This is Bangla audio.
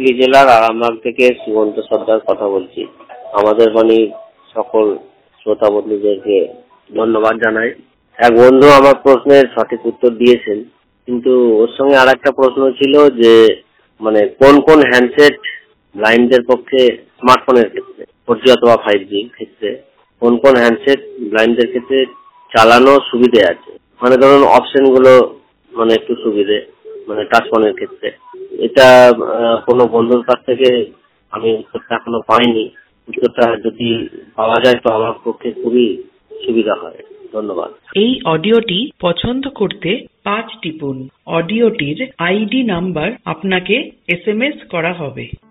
হুগলি জেলার আরামবাগ থেকে সুমন্ত সর্দার কথা বলছি। আমাদের বাণীর সকল শ্রোতা বন্ধুদেরকে ধন্যবাদ জানাই। এক বন্ধু আমার প্রশ্নের সঠিক উত্তর দিয়েছেন, কিন্তু ওর সঙ্গে আর একটা প্রশ্ন ছিল যে মানে কোন কোন হ্যান্ডসেট ব্লাইন্ডদের পক্ষে স্মার্টফোনের ক্ষেত্রে 4G অথবা 5G ক্ষেত্রে কোন কোন হ্যান্ডসেট ব্লাইন্ডদের ক্ষেত্রে চালানো সুবিধে আছে, মানে ধরুন অপশন গুলো মানে একটু সুবিধে, মানে টাচ ফোনের ক্ষেত্রে। এটা কোনো বন্ধুর কাছ থেকে আমি উত্তরটা এখনো পাইনি। উত্তরটা যদি পাওয়া যায় তো আমার পক্ষে খুবই সুবিধা হয়। ধন্যবাদ। এই অডিওটি পছন্দ করতে 5 টিপুন। অডিওটির আইডি নাম্বার আপনাকে SMS করা হবে।